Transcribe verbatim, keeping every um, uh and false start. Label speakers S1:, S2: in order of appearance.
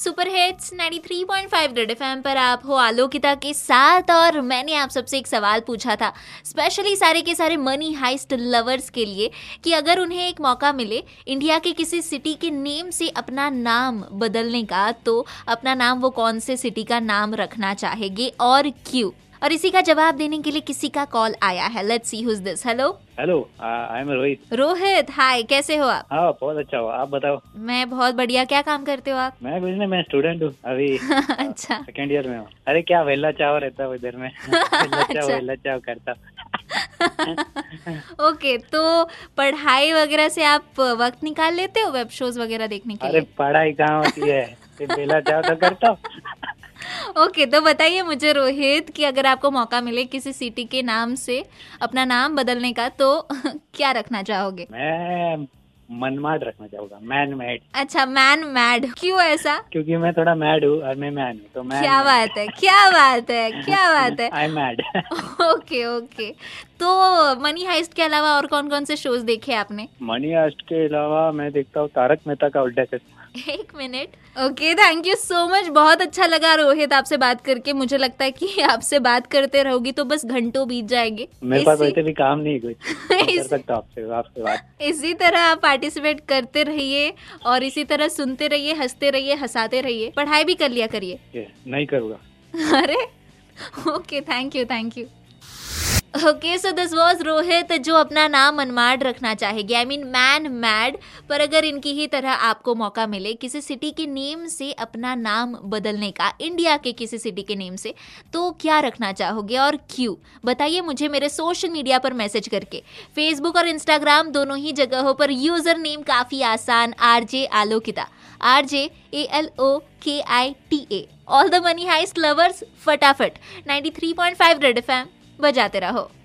S1: Super hits ninety three point five Red FM पर आप हो आलोकिता के साथ। और मैंने आप सबसे एक सवाल पूछा था स्पेशली सारे के सारे मनी हाइस्ट लवर्स के लिए कि अगर उन्हें एक मौका मिले इंडिया के किसी सिटी के नेम से अपना नाम बदलने का, तो अपना नाम वो कौन से सिटी का नाम रखना चाहेंगे और क्यों? और इसी का जवाब देने के लिए किसी का कॉल आया है। Let's see who is this. Hello
S2: hello, I am Rohit.
S1: Rohit, hi, कैसे हो आप?
S2: हाँ, बहुत अच्छा हो, आप बताओ।
S1: मैं बहुत बढ़िया। क्या काम करते हो आप?
S2: मैं कुछ नहीं, मैं स्टूडेंट हूँ अभी।
S1: अच्छा,
S2: सेकेंड ईयर में हूँ। अरे क्या वेला चाव रहता है इधर में। वेला चाव
S1: अच्छा।
S2: वेला चाव करता।
S1: ओके, तो पढ़ाई वगैरह से आप वक्त निकाल लेते हो वेब शोज वगैरह देखने के
S2: अरे
S1: लिए?
S2: पढ़ाई कहाँ होती है, सिर्फ वेला चाव तो करता हूँ।
S1: ओके, तो बताइए मुझे रोहित कि अगर आपको मौका मिले किसी सिटी के नाम से अपना नाम बदलने का, तो क्या रखना चाहोगे?
S2: मैं मनमाड रखना चाहूंगा, मैन मैड।
S1: अच्छा, मैन मैड, क्यों ऐसा?
S2: क्योंकि मैं थोड़ा मैड हूँ और मैं मैन हूँ, तो मैन।
S1: क्या बात है, क्या बात है, क्या बात है।
S2: I am mad.
S1: Okay okay, तो मनी हाइस्ट के अलावा और कौन कौन से शोज देखे आपने?
S2: मनी हाइस्ट के अलावा मैं देखता हूँ तारक मेहता का उल्टा चश्मा।
S1: एक minute. Okay, thank you so much. बहुत अच्छा लगा रोहित आपसे बात करके। मुझे लगता है कि आपसे बात करते रहोगी तो बस घंटों बीत जाएंगे।
S2: मेरे पास वैसे भी काम नहीं है कुछ, कर सकता हूँ आपसे आपसे बात।
S1: इसी तरह आप पार्टिसिपेट करते रहिए और इसी तरह सुनते रहिए, हंसते रहिए, हंसाते रहिए। पढ़ाई भी कर लिया करिए।
S2: नहीं करूँगा।
S1: अरे okay, thank you thank you. Okay, so this was Rohit जो अपना नाम मनमाड रखना चाहेगी, आई मीन मैन मैड। पर अगर इनकी ही तरह आपको मौका मिले किसी सिटी के नेम से अपना नाम बदलने का, इंडिया के किसी सिटी के नेम से, तो क्या रखना चाहोगे और क्यों? बताइए मुझे मेरे सोशल मीडिया पर मैसेज करके। फेसबुक और इंस्टाग्राम दोनों ही जगहों पर यूजर नेम काफी आसान, RJ Alokita, R J A L O K I T A. All the Money Heist lovers, फटाफट ninety three point five Red FM बजाते रहो।